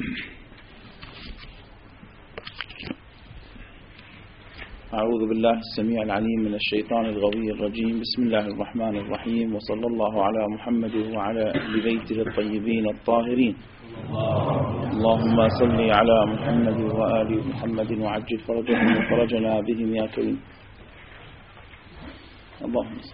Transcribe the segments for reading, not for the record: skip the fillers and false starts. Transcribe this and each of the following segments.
أعوذ بالله السميع العليم من الشيطان الغوي الرجيم. بسم الله الرحمن الرحيم، وصلى الله على محمد وعلى أهل بيته الطيبين الطاهرين. اللهم صل على محمد وآل محمد وعجل فرجهم وفرجنا بهم يا كريم. اللهم صل.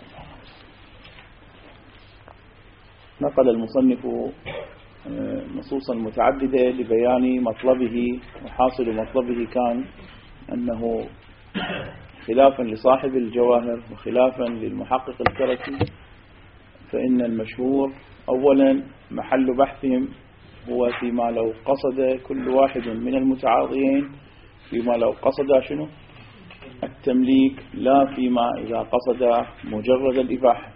نقل المصنف نصوصا متعددة لبيان مطلبه، وحاصل مطلبه كان أنه خلافا لصاحب الجواهر وخلافا للمحقق الكركي، فإن المشهور أولا محل بحثهم هو فيما لو قصد كل واحد من المتعاطيين، فيما لو قصد شنو؟ التمليك، لا فيما إذا قصد مجرد الإباحة.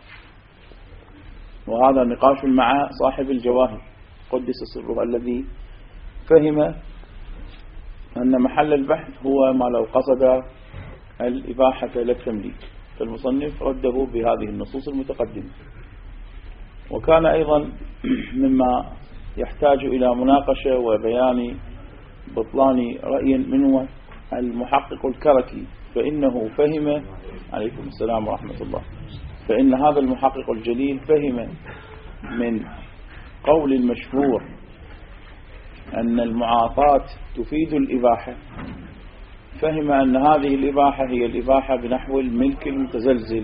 وهذا نقاش مع صاحب الجواهر قدس سره، الذي فهم أن محل البحث هو ما لو قصد الإباحة للتمليك، فالمصنف رده بهذه النصوص المتقدمة. وكان أيضا مما يحتاج إلى مناقشة وبيان بطلان رأي منه المحقق الكركي، فإنه فهم، عليكم السلام ورحمة الله، فإن هذا المحقق الجليل فهم من قول المشهور أن المعاطاة تفيد الإباحة، فهم أن هذه الإباحة هي الإباحة بنحو الملك المتزلزل.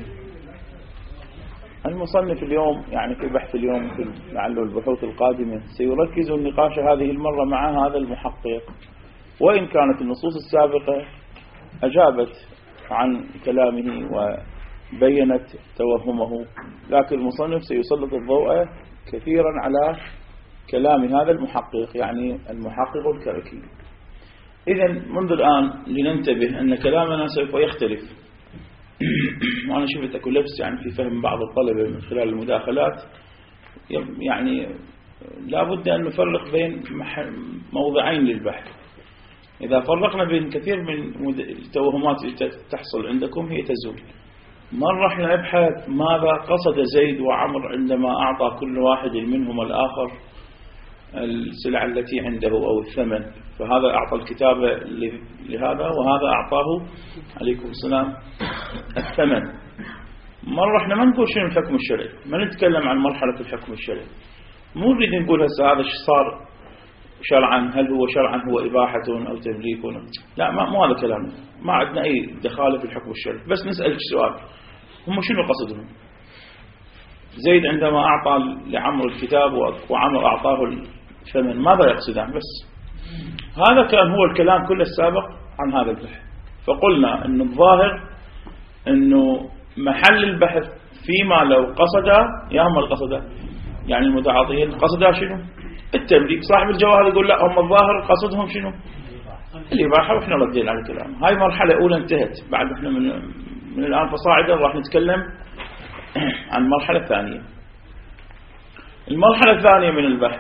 المصنف اليوم يعني في بحث اليوم لعله البحوث القادمة سيركز النقاش هذه المرة مع هذا المحقق، وإن كانت النصوص السابقة أجابت عن كلامه وبينت توهمه، لكن المصنف سيسلط الضوء كثيرا على كلام هذا المحقق، يعني المحقق الكركي. إذن منذ الآن لننتبه أن كلامنا سوف يختلف. وأنا شفت أكو لبس يعني في فهم بعض الطلبة من خلال المداخلات، يعني لا بد أن نفرق بين موضعين للبحث. إذا فرقنا بين كثير من التوهمات اللي تحصل عندكم هي تزول. مرة احنا نبحث ماذا قصد زيد وعمر عندما أعطى كل واحد منهم الآخر السلعة التي عنده أو الثمن، فهذا أعطى الكتابة لهذا وهذا أعطاه عليكم السلام الثمن. مرة احنا ما نقول شنو الحكم الشرعي، ما نتكلم عن مرحلة الحكم الشرعي، مو نريد نقول هسه هذا صار شرعا، هل هو شرعا هو إباحة أو تمليك، لا، مو هذا كلامنا، ما عندنا أي دخالة في الحكم الشرعي، بس نسأل سؤال، هم شنو قصدهم؟ زيد عندما أعطى لعمر الكتاب وعمر أعطاه الثمن ماذا يقصدان؟ بس هذا كان هو الكلام كله السابق عن هذا البحث. فقلنا أن الظاهر أنه محل البحث فيما لو قصد، يا هم القصد يعني المتعاطيين قصدا شنو؟ التمليك. صاحب الجواهر يقول لا، هم الظاهر قصدهم شنو؟ الإباحة، وإحنا ردينا على الكلام. هاي مرحلة أولى انتهت، بعد إحنا من الآن فصاعدا راح نتكلم عن المرحلة الثانية. المرحلة الثانية من البحث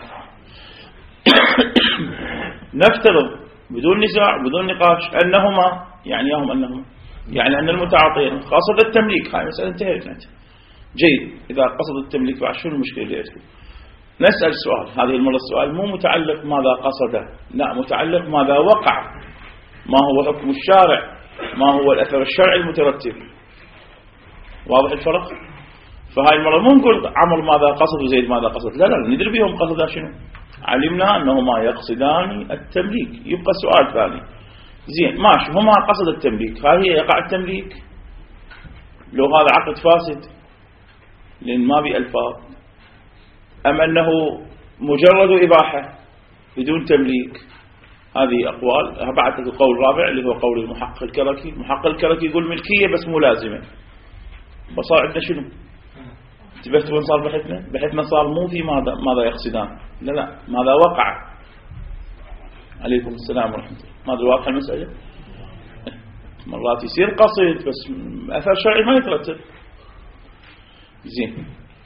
نفترض بدون نزاع بدون نقاش أنهما يعني أن المتعاطيين قصد التمليك. هاي مسألة انتهت. جيد، إذا قصد التمليك بعد شو المشكلة اللي عندكم؟ نسأل سؤال، هذه المرة السؤال مو متعلق ماذا قصد، لا، متعلق ماذا وقع، ما هو حكم الشارع، ما هو الأثر الشرعي المترتب. واضح الفرق؟ فهاي المرة مو نقول عمر ماذا قصد وزيد ماذا قصد، لا، ندري بهم قصدا شنو. علمنا أنهما يقصدان التمليك. يبقى سؤال ثاني، زين ماشي، هما قصد التمليك، هاي يقع التمليك لو هذا عقد فاسد لأن ما بي ألفاظ، أم أنه مجرد إباحة بدون تمليك؟ هذه أقوال. بعد القول الرابع اللي هو قول المحقق الكركي. المحقق الكركي يقول ملكية بس مو لازمة. فصار عندنا شنو؟ انتبهت وين صار بحثنا صار مو في ماذا يقصدان، لا، ماذا وقع. عليكم السلام ورحمة الله. ماذا واقع المسألة؟ مرات يصير قصد بس أثر شرعي ما يترتب. زين،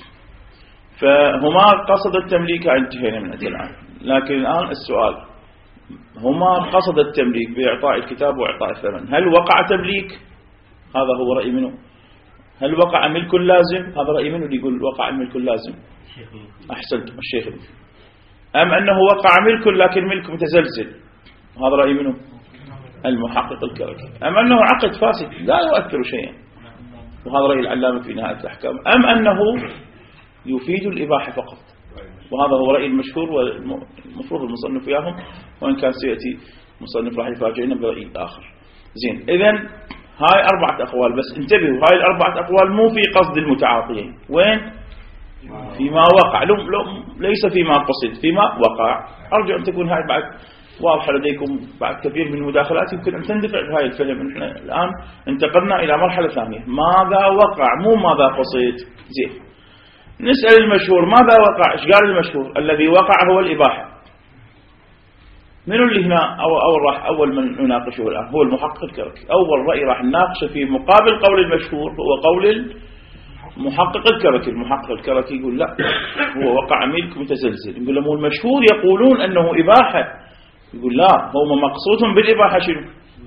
فهما قصد التمليك انتهينا من الآن. لكن الآن السؤال، هما قصد التمليك بإعطاء الكتاب وإعطاء الثمن، هل وقع تمليك؟ هذا هو رأي منه. هل وقع ملك لازم؟ هذا رأي منه اللي يقول وقع الملك اللازم. أحسنت الشيخ. أم أنه وقع ملك لكن ملك متزلزل؟ هذا رأي منه المحقق الكركي. أم أنه عقد فاسد لا يؤثر شيئا؟ وهذا رأي العلامة في نهاية الأحكام. أم أنه يفيد الإباحة فقط؟ وهذا هو رأي المشهور والمفروض المصنف وياهم، وإن كان سيأتي مصنف راح يفاجئنا برأي آخر. زين، إذن هاي 4 أقوال، بس انتبهوا هاي 4 أقوال مو في قصد المتعاطيين. وين؟ فيما وقع، ليس فيما قصد، فيما وقع. أرجو أن تكون هاي بعد واضحة لديكم بعد كثير من المداخلات، يمكن أن تندفع بهاي الفهم. نحن الآن انتقلنا إلى مرحلة ثانية، ماذا وقع مو ماذا قصد. زين، نسأل المشهور ماذا وقع؟ إيش قال المشهور؟ الذي وقع هو الإباحة. منو اللي هنا أول من نناقشه الآن؟ هو المحقق الكركي. أول رأي راح نناقشه في مقابل قول المشهور هو قول المحقق الكركي. المحقق الكركي يقول لا، هو وقع ملك متزلزل. يقول لهم المشهور يقولون أنه إباحة. يقول لا، هم مقصودهم بالإباحة شنو؟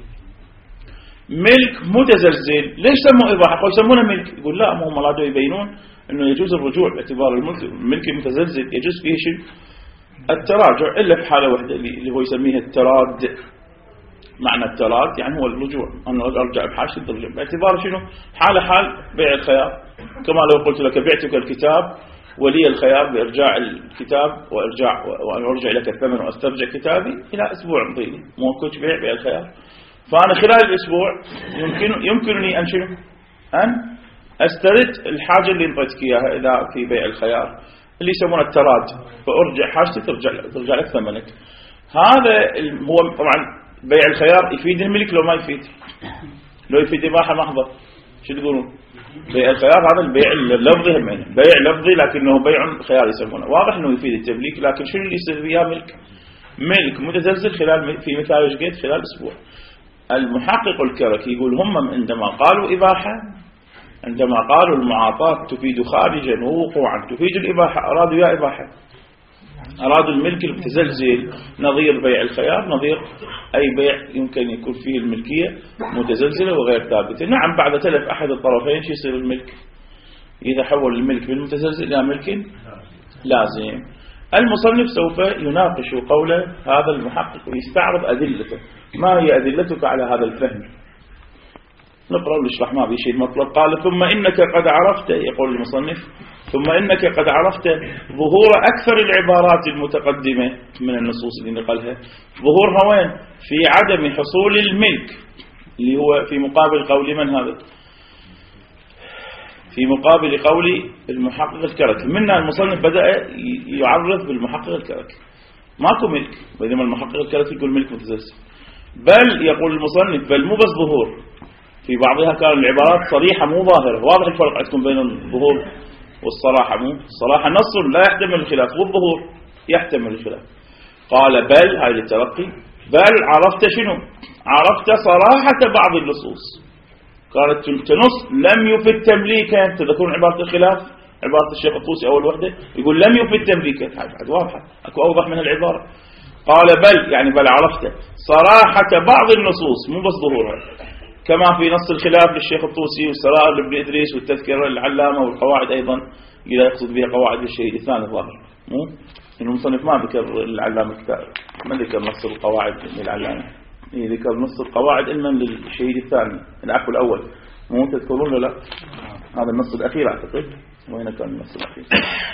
ملك متزلزل. ليش سموه إباحة؟ قالوا يسمونه ملك. يقول لا، هم رادوا يبينون أنه يجوز الرجوع باعتبار الملك المتزلزل يجوز فيه شنو؟ التراجع، إلا في حالة واحدة اللي هو يسميها التراد. معنى التراد يعني هو الرجوع، أنه أرجع بحاجة الرجوع باعتبار شنو؟ حال بيع الخيار، كما لو قلت لك بعتك الكتاب ولي الخيار بإرجاع الكتاب وأن أرجع لك الثمن وأسترجع كتابي إلى أسبوع مضيني. مو كنت بيع الخيار، فأنا خلال الأسبوع يمكنني أن شنو؟ أن أسترد الحاجة اللي انطيتك إياها إذا في بيع الخيار اللي يسمونه التراد، فأرجع حاجتي ترجع لك ثمنك. هذا هو طبعا بيع الخيار يفيد الملك لو ما يفيد؟ لو يفيد إباحة محضة شو تقولون؟ بيع الخيار هذا البيع اللفظي، هم بيع لفظي لكنه بيع خيار يسمونه. واضح انه يفيد التمليك، لكن شنو اللي يصير فيها؟ ملك متزلزل في مثال ايش قلت؟ خلال اسبوع. المحقق الكركي يقول هم عندما قالوا إباحة، عندما قالوا المعاطاة تفيد خارجا ووقوعا تفيد الإباحة، أرادوا يا إباحة، أرادوا الملك المتزلزل نظير بيع الخيار، نظير أي بيع يمكن يكون فيه الملكية متزلزلة وغير ثابتة. نعم، بعد تلف أحد الطرفين شو يصير الملك؟ إذا حول الملك من متزلزل إلى ملك لازم. المصنف سوف يناقش قول هذا المحقق ويستعرض أدلته. ما هي أدلتك على هذا الفهم؟ نقرأ ونشرح ما في شيء مطلب. قال ثم إنك قد عرفت، يقول المصنف، ثم إنك قد عرفت ظهور أكثر العبارات المتقدمة من النصوص اللي نقلها. ظهورها وين؟ في عدم حصول الملك، اللي هو في مقابل قول من هذا؟ في مقابل قول المحقق الكركي. منا المصنف بدأ يعرف بالمحقق الكركي، ماكو ملك، بينما المحقق الكركي يقول ملك متزلزل. بل يقول المصنف بل مو بس ظهور، في بعضها كان العبارات صريحة مو ظاهرة. واضح الفرق عندكم بين الظهور والصراحة؟ مو الصراحة نص لا يحتمل الخلاف، والظهور يحتمل الخلاف. قال بل، هاي الترقي، بل عرفت شنو؟ عرفت صراحة بعض النصوص قالت تنص لم يفد تمليكا. تذكرون عبارة الخلاف، عبارة الشيخ الطوسي أول وحدة يقول لم يفد تمليكا، هاي واضحة، أكو أوضح من العبارة. قال بل يعني بل عرفت صراحة بعض النصوص مو بس ظهورها، كما في نص الخلاف للشيخ الطوسي والسرائر لابن إدريس والتذكرة للعلامة والقواعد أيضا، إذا يقصد بها قواعد الشهيد الثاني الظاهر. مو المصنف ما ذكر العلامة الكتاب، ما ذكر نص القواعد للعلامة، ذكر نص القواعد علما للشهيد الثاني، العفو الأول. مو تذكرون له؟ لا، هذا النص الأخير أعتقد. وين كان النص الأخير؟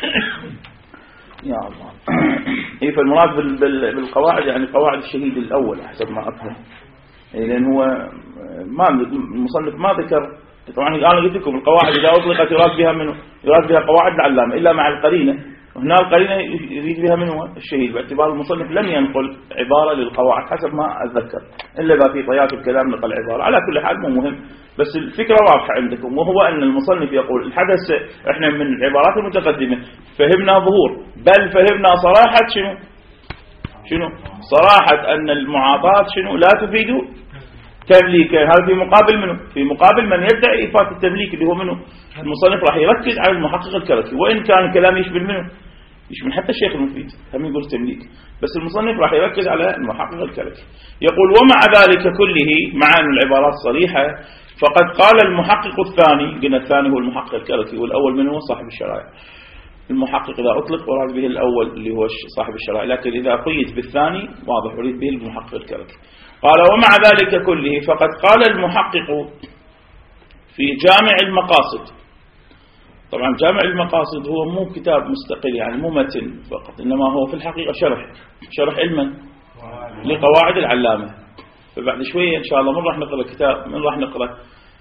يا الله. إيه، فالمراد بالقواعد يعني قواعد الشهيد الأول حسب ما أفهم. لأن هو ما المصنف ما ذكر. طبعا أنا قلت لكم القواعد إذا أطلقت يراد بها منه، يراد بها قواعد العلامة إلا مع القرينة، وهنا القرينة يريد بها منه الشهيد، باعتبار المصنف لم ينقل عبارة للقواعد حسب ما أتذكر، إلا إذا في طيات الكلام نقل عبارة. على كل حال مو مهم، بس الفكرة واضحة عندكم، وهو أن المصنف يقول الحدث إحنا من العبارات المتقدمة فهمنا ظهور، بل فهمنا صراحة شنو؟ صراحة أن المعاطاة شنو؟ لا تفيد تمليك. هذا في مقابل منه؟ في مقابل من يدعي إفادة التمليك اللي هو منه. المصنف راح يركز على المحقق الكركي، وإن كان الكلام يشمل منه، يشمل حتى الشيخ المفيد هم يقول تمليك، بس المصنف راح يركز على المحقق الكركي. يقول ومع ذلك كله، مع أن العبارات صريحة، فقد قال المحقق الثاني، قلنا الثاني هو المحقق الكركي والأول منه صاحب الشرائع، المحقق إذا أطلق وراد به الأول اللي هو صاحب الشرائع، لكن إذا قيد بالثاني واضح وريد به المحقق الكركي. قال ومع ذلك كله فقد قال المحقق في جامع المقاصد. طبعا جامع المقاصد هو مو كتاب مستقل، يعني مو متن فقط، إنما هو في الحقيقة شرح علما لقواعد العلامة. فبعد شوية إن شاء الله من راح نقرأ كتاب، من راح نقرأ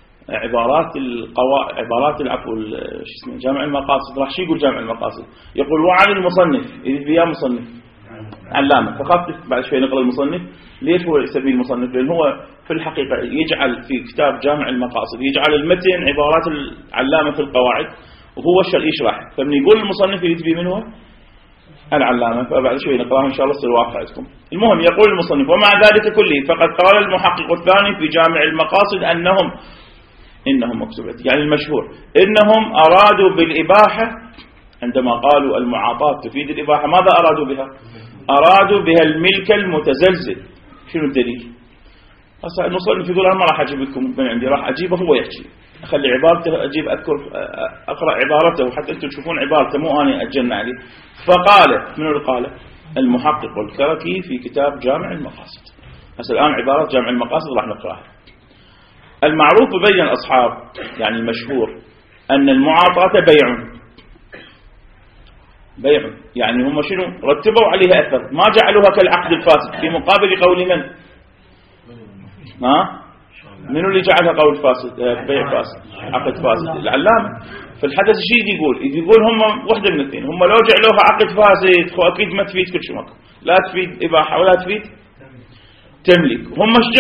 عبارات العفو جامع المقاصد. راح شو يقول جامع المقاصد؟ يقول وعن المصنف، إذا بيا مصنف علامة، فخاف بعد شوي نقرأ المصنف. ليش هو يسميه المصنف؟ لأن هو في الحقيقة يجعل في كتاب جامع المقاصد يجعل المتن عبارات العلامة في القواعد، وهو يشرح. فمن يقول المصنف يتبي منه العلامة. فبعد شوي نقرأها إن شاء الله يصير واقع عندكم. المهم يقول المصنف ومع ذلك كله فقد قال المحقق الثاني في جامع المقاصد إنهم مكتوب يعني المشهور إنهم أرادوا بالإباحة، عندما قالوا المعاطاة تفيد الإباحة ماذا أرادوا بها؟ أرادوا بها الملك المتزلزل. شنو الدليل؟ هسه المصنف يقول أنا ما راح أجيب لكم من عندي، راح أجيبه هو يحكي، أخلي عبارته أجيب أقرأ عبارته حتى أنتم تشوفون عبارته مو أنا أتجنى عليه. فقال من قال المحقق الكركي في كتاب جامع المقاصد. هسه الآن عبارة جامع المقاصد راح نقرأها. المعروف بين الأصحاب يعني المشهور أن المعاطاة بيع، يعني هم شنو رتبوا عليها أثر، ما جعلوها كالعقد الفاسد في مقابل قول من؟ منو اللي جعلها قول فاسد؟ بيع فاسد، عقد فاسد. العلامة. في الحدث شيء يقول هم واحدة من الاثنين، هم لو جعلوها عقد فاسد أكيد ما تفيد كل شيء، لا تفيد إباحة ولا تفيد تملك. هم ايش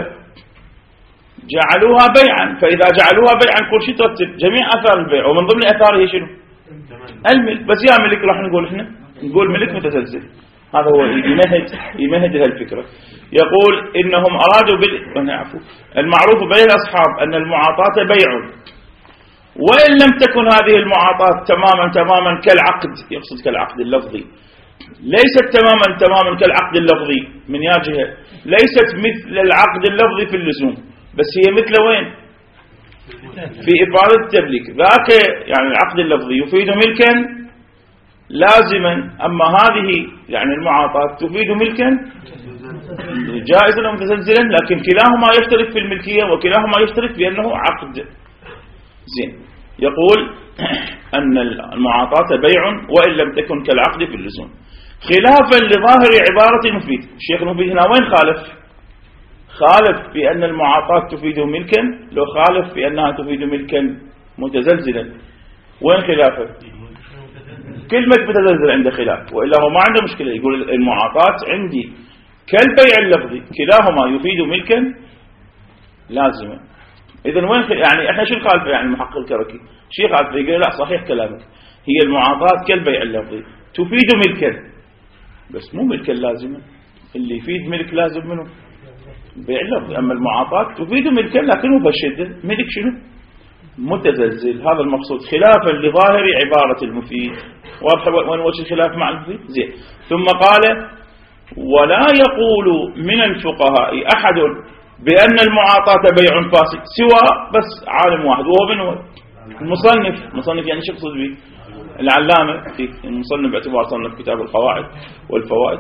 جعلوها بيعا، فإذا جعلوها بيعا كل شيء ترتب جميع أثار البيع، ومن ضمن أثاره شنو؟ الملك. بس يا ملك راح نقول إحنا نقول ملك متزلزل. هذا هو يمهد الفكرة. يقول إنهم أرادوا المعروف بين الأصحاب أن المعاطاة بيع، وإن لم تكن هذه المعاطاة تماما كالعقد، يقصد كالعقد اللفظي، ليست تماما كالعقد اللفظي من جهة، ليست مثل العقد اللفظي في اللزوم، بس هي مثل وين؟ في إفادة التمليك. ذاك يعني العقد اللفظي يفيد ملكا لازما، أما هذه يعني المعاطاة تفيد ملكا جائزا ومتزلزلا، لكن كلاهما يشترك في الملكية وكلاهما يشترك بأنه عقد. زين. يقول أن المعاطاة بيع وإن لم تكن كالعقد في اللزوم، خلافا لظاهر عبارة المفيد. الشيخ المفيد هنا وين خالف بأن المعاطاة تفيد ملكا، لو خالف بأنها تفيد ملكا متزلزلا. وين خلافه؟ كلمة متزلزل عنده خلاف، وإلا هو ما عنده مشكلة، يقول المعاطاة عندي كالبيع اللفظي كلاهما يفيد ملكا لازما. إذن وين يعني احنا شو الخالفة؟ يعني المحقق الكركي شيء خالفة، يقول لا صحيح كلامك، هي المعاطاة كالبيع اللفظي تفيد ملكا، بس مو ملكا لازما، اللي يفيد ملك لازم منه بيع اللفظي. أما المعاطاة تفيد ملكا لكنه بشدة ملك شنو؟ متزلزل. هذا المقصود خلافا لظاهر عبارة المفيد. واضح وين وجه الخلاف مع المفيد؟ زين. ثم قال ولا يقول من الفقهاء أحد بأن المعاطاة بيع فاسد سوى بس عالم واحد، وهو من هو؟ المصنف يعني شو يقصد به؟ العلامة في المصنف باعتبار صنف كتاب القواعد والفوائد.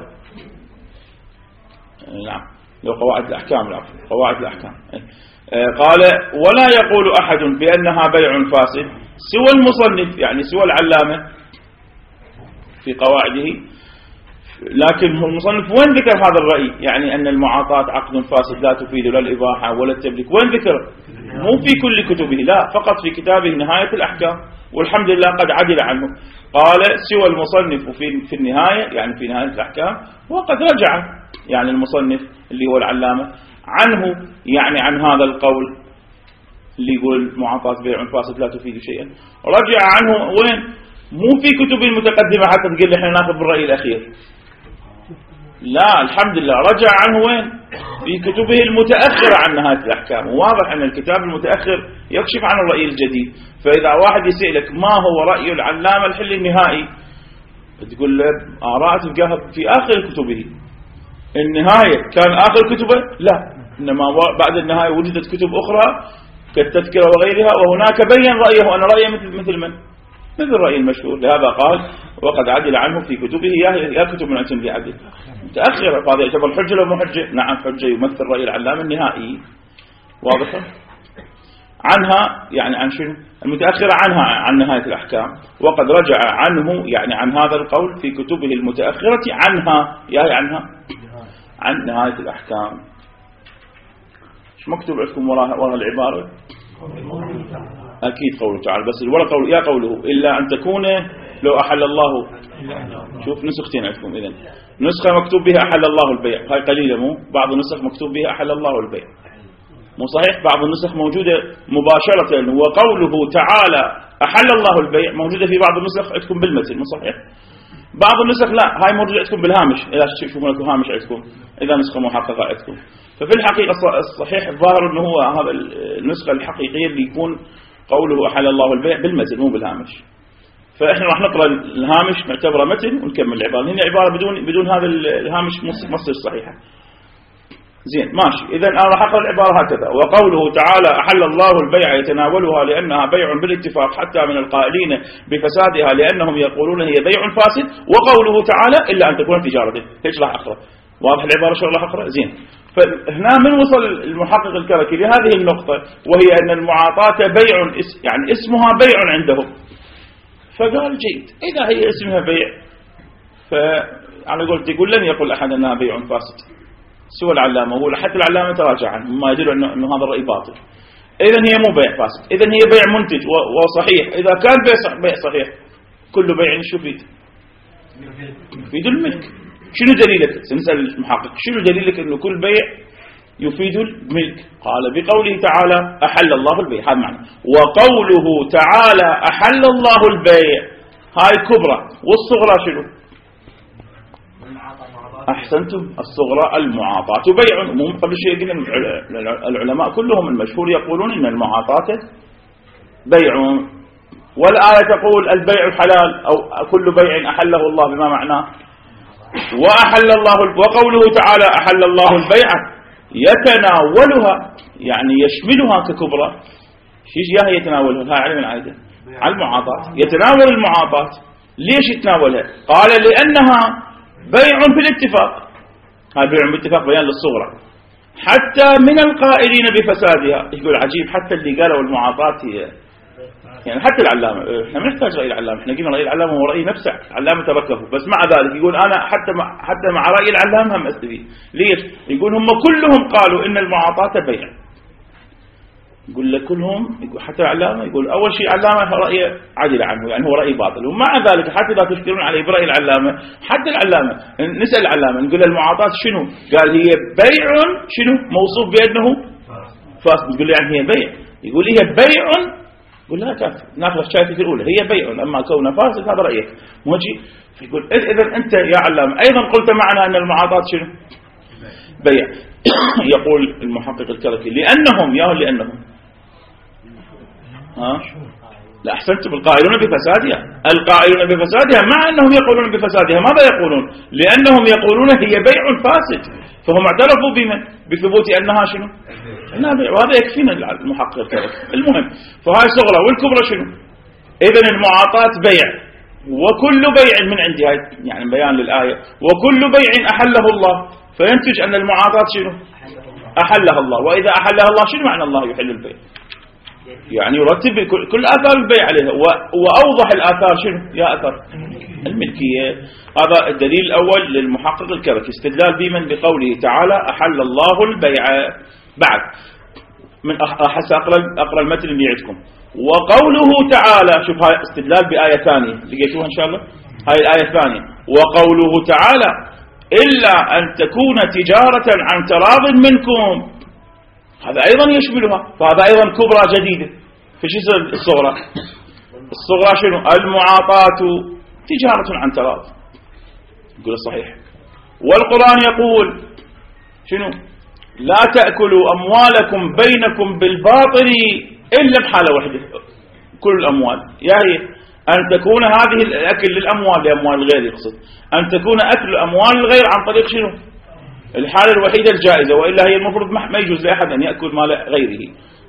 نعم لو قواعد الأحكام، لا قواعد الأحكام. قال ولا يقول أحد بأنها بيع فاسد سوى المصنف يعني سوى العلامة في قواعده. لكن هو المصنف وين ذكر هذا الرأي؟ يعني أن المعاطاة عقد فاسد لا تفيد لا الإباحة ولا التمليك، وين ذكر؟ مو في كل كتبه، لا فقط في كتابه نهاية الأحكام، والحمد لله قد عدل عنه. قال سوى المصنف في النهاية يعني في نهاية الأحكام، وقد رجع يعني المصنف اللي هو العلامة عنه، يعني عن هذا القول اللي يقول معاطاة بيع فاسد لا تفيد شيئا، رجع عنه وين؟ مو في كتب المتقدمة حتى تقول لي احنا ناخذ بالرأي الأخير، لا الحمد لله رجع عنه وين؟ في كتبه المتأخرة عن نهاية الأحكام. وواضح أن الكتاب المتأخر يكشف عن الرأي الجديد. فإذا واحد يسألك ما هو رأي العلامة الحل النهائي، تقول له آراء تلقاها في آخر كتبه. النهاية كان آخر كتبه؟ لا، إنما بعد النهاية وجدت كتب أخرى كالتذكرة وغيرها، وهناك بين رأيه أن رأيه مثل من؟ مثل الرأي المشهور. لهذا قال وقد عدل عنه في كتبه يا كتب من عتم بعدل متأخرة، فهذا يعتبر حجة لو مو حجة؟ نعم حجة، يمثل رأي العلامة النهائي. واضح؟ عنها يعني عن شنو؟ المتأخرة عنها عن نهاية الأحكام، وقد رجع عنه يعني عن هذا القول في كتبه المتأخرة عنها، عنها عن نهاية الأحكام. ايش مكتوب عندكم وراء العبارة؟ أكيد قوله تعالى، بس الورا قول يا قوله إلا أن تكون لو أحل الله. شوف نسختين عندكم، إذن نسخة مكتوب بها أحل الله البيع، هاي قليلة، مو بعض النسخ مكتوب بها أحل الله البيع، مو صحيح. بعض النسخ موجودة مباشرة وقوله تعالى أحل الله البيع موجودة في بعض النسخ عندكم بالمتن، مو صحيح. بعض النسخ لا، هاي موجودة عندكم بالهامش، إذا تشوفون لكم هامش عندكم إذا نسخة محققة عندكم. ففي الحقيقة الصحيح الظاهر أنه هو هذا النسخة الحقيقية اللي يكون قوله أحل الله البيع بالمتن مو بالهامش. فإحنا راح نقرأ الهامش نعتبره متن ونكمل العبارة. هنا عبارة بدون هذا الهامش ما تصير صحيحة. زين ماشي. إذن أنا راح أقرأ العبارة هكذا: وقوله تعالى أحل الله البيع يتناولها لأنها بيع بالاتفاق حتى من القائلين بفسادها لأنهم يقولون هي بيع فاسد، وقوله تعالى إلا أن تكون تجارة. ايش راح أقرأ؟ واضح العبارة شو راح أقرأ؟ زين. فهنا من وصل المحقق الكركي لهذه النقطة، وهي أن المعاطاة بيع، يعني اسمها بيع عندهم. فقال جيد، إذا هي اسمها بيع فعلى قولت يقول لن يقول أحد أنها بيع فاسد سوى العلامة، هو حتى العلامة تراجع عنه ما يدل أنه هذا الرأي باطل. إذن هي مو بيع فاسد، إذن هي بيع منتج وصحيح. إذا كان بيع صحيح كل بيع شو يفيد؟ يفيد الملك. شنو دليلك؟ سنسأل المحقق شنو دليلك أنه كل بيع يفيد الملك؟ قال بقوله تعالى أحل الله البيع، هذا معنى. وقوله تعالى أحل الله البيع هاي كبرى، والصغرى شنو؟ أحسنتم، الصغرى المعاطاة بيع. مو قبل شيء قلنا العلماء كلهم المشهور يقولون إن المعاطاة بيع، والآية تقول البيع حلال أو كل بيع أحله الله بما معناه. وأحل الله، وقوله تعالى أحل الله البيع يتناولها يعني يشملها ككبرى. شيء هي يتناولها، هاي علم العادة على المعاطاة، يتناول المعاطاة. ليش يتناولها؟ قال لأنها بيع بالاتفاق، هاي بيع بالاتفاق بيان للصغرى حتى من القائلين بفسادها. يقول عجيب، حتى اللي قالوا المعاطاة هي يعني حتى العلامة، احنا ما نحتاج رأي العلامة، احنا قلنا رأي العلامة هو رأي نفسه، العلامة تركه، بس مع ذلك يقول أنا حتى مع رأي العلامة هم أستفيد. ليش؟ يقول هم كلهم قالوا إن المعاطاة بيع. يقول لك كلهم، يقول حتى العلامة، يقول أول شيء العلامة رأي عدل عنه، يعني هو رأي باطل. ومع ذلك حتى إذا تشكرون عليه برأي العلامة، حتى العلامة نسأل العلامة نقول المعاطاة شنو؟ قال هي بيع شنو موصوف بأنه فاسد. نقول يعني هي بيع، يقول هي بيع، يقول لا كافي، ناخذ شهادتي الأولى هي بيع، أما كونه فاسد هذا رأيك موجي. فيقول إذا أنت يا علامة أيضا قلت معنا أن المعاطاة شنو؟ بيع. يقول المحقق الكركي لأنهم لا أحسنتم، القائلون بفسادها، القائلون بفسادها مع أنهم يقولون بفسادها ماذا يقولون؟ لأنهم يقولون هي بيع فاسد، فهم اعترفوا بثبوت أنها شنو؟ أنها بيع، وهذا يكفينا المحقق الكركي. المهم فهاي صغرى والكبرى شنو؟ إذن المعاطاة بيع، وكل بيع من عندي، هاي يعني بيان للآية، وكل بيع أحله الله، فينتج أن المعاطاة شنو؟ أحلها الله. وإذا أحلها الله شنو معنى الله يحل البيع؟ يعني يرتب كل آثار البيع عليها، وأوضح الآثار شنو؟ يا أثر الملكية. هذا الدليل الأول للمحقق الكركي، استدلال بمن؟ بقوله تعالى أحل الله البيع. بعد من أقرأ المتن اللي عندكم. وقوله تعالى، شوف هاي استدلال بآية ثانية لقيتوها إن شاء الله، هاي الآية الثانية. وقوله تعالى إلا أن تكون تجارة عن تراض منكم، هذا أيضا يشملها، فهذا أيضا كبرى جديدة. في شيء الصغرى؟ الصغرى شنو؟ المعاطاة تجارة عن تراض، يقول الصحيح. والقرآن يقول شنو؟ لا تأكلوا أموالكم بينكم بالباطل إلا بحالة واحدة، كل الأموال، يعني أن تكون هذه الأكل للأموال لأموال الغير، يقصد أن تكون أكل أموال الغير عن طريق شنو؟ الحالة الوحيدة الجائزة، وإلا هي المفروض ما يجوز لأحد أن يأكل مال غيره.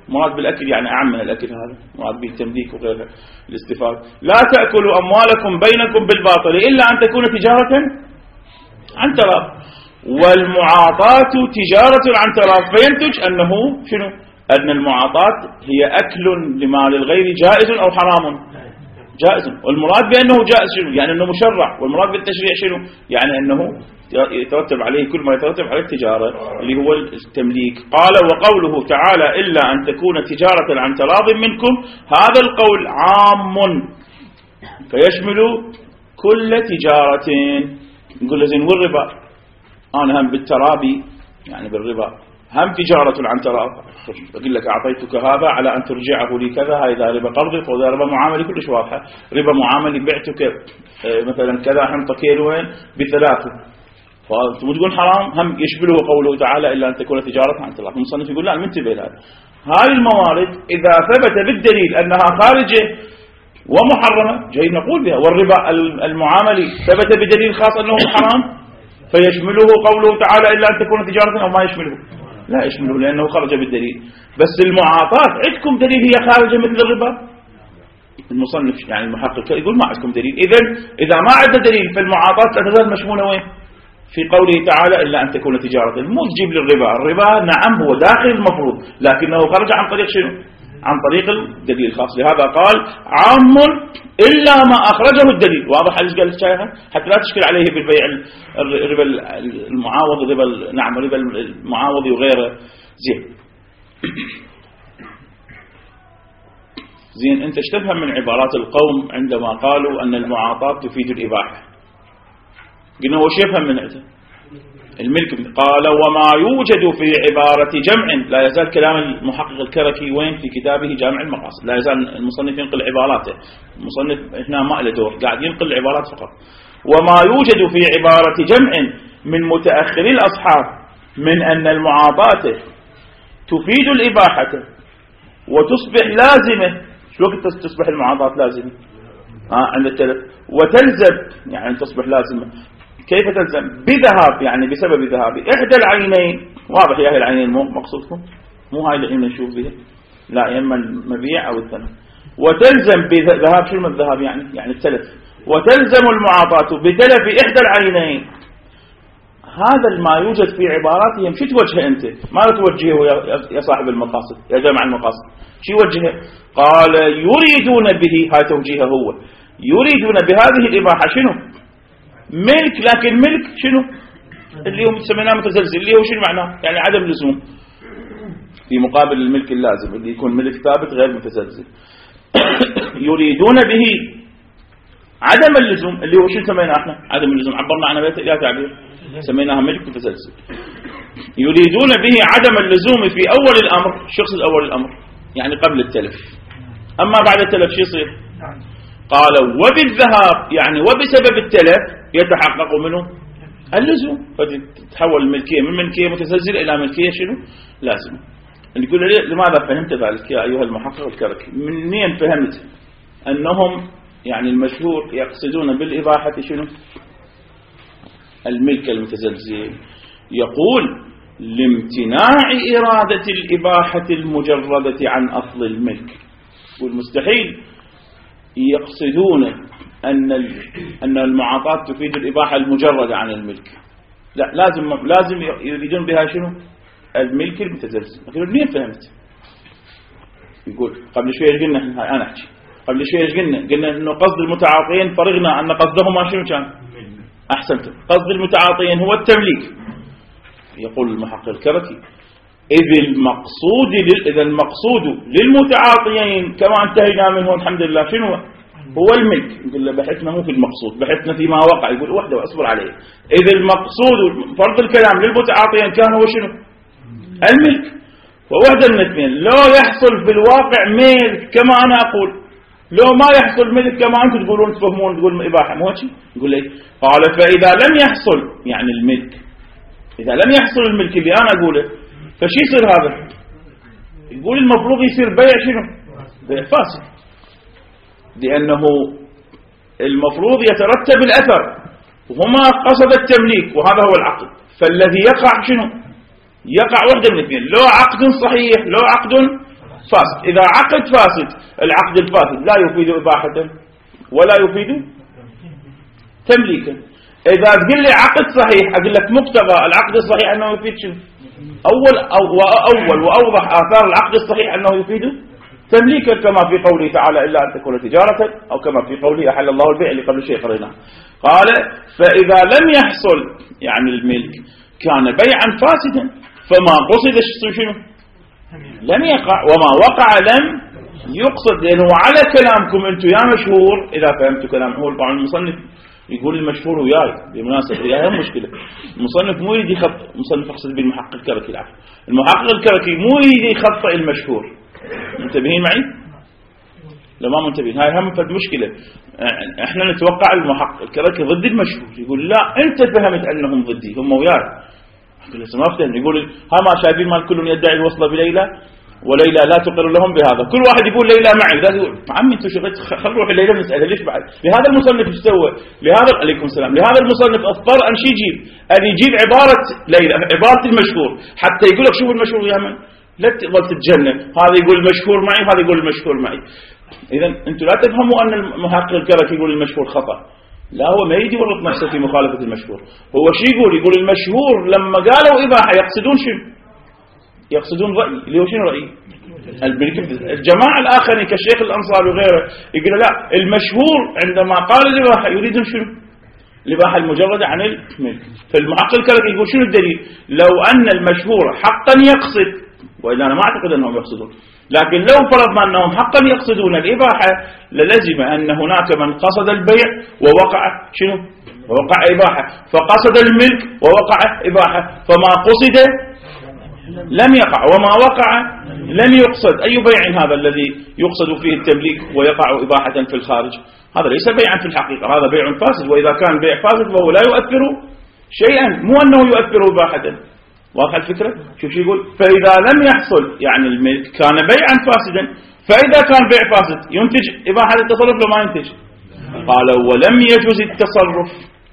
مراد بالأكل يعني أعم من الأكل، هذا مراد به التمليك وغيرها الاستفادة. لا تأكلوا أموالكم بينكم بالباطل إلا أن تكون تجارة عن تراض، والمعاطاة تجارة عن تراض، فينتج أنه شنو؟ أن المعاطاة هي أكل لمال الغير جائز أو حرام؟ جائز. والمراد بأنه جائز شنو؟ يعني أنه مشرع. والمراد بالتشريع شنو؟ يعني أنه يترتب عليه كل ما يترتب عليه التجارة اللي هو التمليك. قال وقوله تعالى إلا أن تكون تجارة عن تراض منكم، هذا القول عام فيشمل كل تجارة. نقول له زين والربا؟ أنا هم بالترابي يعني بالربا، هم تجارة عن تراض. أقول لك أعطيتك هذا على أن ترجعه لي كذا، هذا ربا قرض وهذا ربا معاملة كلش واضحة. ربا معاملة بعتك مثلا كذا حنطة كيلوين ب3، فتقول حرام، هم يشبهه قوله تعالى إلا أن تكون تجارة عن تراض. المصنف يقول لا منتبه لهذا. هذه الموارد إذا ثبت بالدليل أنها خارجة ومحرمة جاي نقول بها. والربا المعاملي ثبت بدليل خاص أنه حرام فيشمله قوله تعالى إلا أن تكون تجارة، أو ما يشمله؟ لا يشمله لأنه خرج بالدليل. بس المعاطاة عندكم دليل هي خارجة مثل الربا؟ المصنف يعني المحقق يقول ما عندكم دليل. إذا ما عندنا دليل فالمعاطاة لا تزال مشمولة وين؟ في قوله تعالى إلا أن تكون تجارة. مو تجيب للربا، الربا نعم هو داخل المفروض لكنه خرج عن طريق شنو؟ عن طريق الدليل الخاص. لهذا قال عام إلا ما أخرجه الدليل. واضح على قال الشايخة حتى لا تشكل عليه بالبيع الربا المعاوض، ربا نعم ربا المعاوض وغيره. زين أنت ايش تفهم من عبارات القوم عندما قالوا أن المعاطاة تفيد الإباحة؟ قلنا هو شو يفهم من عندها الملك؟ قال وما يوجد في عبارة جمع. لا يزال كلام المحقق الكركي وين في كتابه جامع المقاصد، لا يزال المصنف ينقل عباراته. المصنف هنا ما له دور، قاعد ينقل العبارات فقط. وما يوجد في عبارة جمع من متأخري الأصحاب من أن المعاطاة تفيد الإباحة وتصبح لازمة. شو وقت تصبح المعاطاة لازمة؟ عند التلف. وتلزم يعني تصبح لازمة. كيف تلزم؟ بذهاب يعني بسبب ذهاب إحدى العينين. واضح يا أهل العينين مو مقصودكم؟ مو هاي العين نشوف بها، لا إما المبيع أو الثمن. وتلزم بذهاب، شو الذهاب يعني التلف. وتلزم المعاطاة بتلف إحدى العينين. هذا ما يوجد في عباراتهم شو توجهه أنت؟ ما توجهه يا صاحب المقاصد يا جامع المقاصد، شو يوجهه؟ قال يريدون به، هاي توجيهه هو، يريدون بهذه الإباحة شنو؟ ملك. لكن ملك شنو؟ اللي هو سميناه متزلزل، اللي هو شنو معناه؟ يعني عدم لزوم في مقابل الملك اللازم اللي يكون ملك ثابت غير متزلزل. يريدون به عدم اللزوم اللي هو شنو سميناه احنا؟ عدم اللزوم، عبرنا عنه يا تعبير سميناها ملك متزلزل. يريدون به عدم اللزوم في أول الأمر. شخص الأول الأمر يعني قبل التلف. أما بعد التلف شو يصير؟ قال وبالذهاب يعني وبسبب التلف يتحقق منه اللزوم، فتتحول الملكية من ملكية متزلزلة إلى ملكية شنو؟ لازمة. اللي يقول لي لماذا فهمت ذلك يا أيها المحقق الكركي؟ منين فهمت أنهم يعني المشهور يقصدون بالإباحة شنو؟ الملك المتزلزل. يقول لامتناع إرادة الإباحة المجردة عن أصل الملك. والمستحيل يقصدون أن المعاطاة تفيد الإباحة المجردة عن الملك، لا لازم يريدون بها شنو؟ الملك المتزلزل. لكن منين فهمت؟ يقول قبل شوية قلنا أنا أحكي قبل شوية قلنا إنه قصد المتعاطين فرغنا أن قصدهما شنو كان؟ أحسنت، قصد المتعاطين هو التمليك. يقول المحقق الكركي إذا المقصود للمتعاطيين كما انتهينا منه الحمد لله شنو هو الملك. يقول له بحثنا مو في المقصود، بحثنا فيما وقع. يقول وحده واصبر عليه. إذا المقصود فرض الكلام للمتعاطيين كان هو شنو؟ الملك. ووحده من الاثنين، لو يحصل في الواقع ملك كما أنا أقول، لو ما يحصل ملك كما أنتم تقولون تفهمون تقول إباحة مو شيء. يقول لي قال فإذا لم يحصل يعني الملك، إذا لم يحصل الملك اللي أنا أقوله فشي يصير هذا؟ يقول المفروض يصير بيع شنو؟ بيع فاسد، لأنه المفروض يترتب الأثر وهما قصد التمليك وهذا هو العقد. فالذي يقع شنو؟ يقع وحدة من الاثنين، لو عقد صحيح لو عقد فاسد. إذا عقد فاسد، العقد الفاسد لا يفيد إباحة ولا يفيد تمليكا. إذا تقول لي عقد صحيح، أقول لك مقتضى العقد الصحيح أنه يفيد شنو؟ أول وأوضح آثار العقد الصحيح أنه يفيد تمليكا، كما في قوله تعالى إلا أن تكون تجارة، أو كما في قوله أحل الله البيع اللي قبل شيء قريناه. قال فإذا لم يحصل يعني الملك كان بيعا فاسدا، فما قصد شنو؟ لم يقع، وما وقع لم يقصد. لأنه على كلامكم أنتم يا مشهور، إذا فهمتوا كلام هو طبعا المصنف يقول المشهور وياي بالمناسبة، وياي هم مشكلة. المصنف مو يريد يخطئ، المصنف أقصد بالمحقق الكركي، العفو، المحقق الكركي مو يريد يخطئ المشهور. منتبهين معي؟ لا ما منتبهين، هاي هم فد مشكلة. احنا نتوقع المحقق الكركي ضد المشهور، يقول لا أنت فهمت أنهم ضدي، هم وياي. ما افتهم، يقول ها ما شايفين مال كل يدعي الوصل بليلى وليلى لا تقر لهم بهذا، كل واحد يقول ليلى معي، ذا يقول عمي انتم شغلت خل نروح الليلى نسألها ليش بعد. لهذا المصنف ايش سوى؟ لهذا عليكم السلام، لهذا المصنف اضطر ان شي يجيب، ان يجيب عبارة ليلى، عبارة المشهور، حتى يقول لك شوف المشهور يا من لا تظل تتجنن، هذا يقول المشهور معي وهذا يقول المشهور معي. اذا انتم لا تفهموا ان المحقق الكركي يقول المشهور خطأ، لا هو ما يجي يورط نفسه في مخالفة المشهور. هو شو يقول المشهور لما قالوا إباحة يقصدون شنو؟ يقصدون رأي، اللي هو شنو رأي؟ الجماعة الآخرين كالشيخ الأنصاري وغيره يقولوا لا، المشهور عندما قال الإباحة يريدون شنو؟ الإباحة المجردة عن الملك. فالمحقق الكركي يقول شنو الدليل؟ لو أن المشهور حقا يقصد، وإلا أنا ما أعتقد أنهم يقصدون، لكن لو فرضنا أنهم حقا يقصدون الإباحة للزم أن هناك من قصد البيع ووقع شنو؟ ووقع إباحة، فقصد الملك ووقع إباحة، فما قصد لم يقع وما وقع لم يقصد. أي بيع هذا الذي يقصد فيه التمليك ويقع إباحة في الخارج؟ هذا ليس بيعا في الحقيقة، هذا بيع فاسد. وإذا كان بيع فاسد فهو لا يؤثر شيئا، مو أنه يؤثر إباحة. واضح الفكرة؟ شوف شو يقول، فإذا لم يحصل يعني الملك كان بيعا فاسدا، فإذا كان بيع فاسد ينتج إباحة التصرف لو ما ينتج. قال ولم يجوز التصرف،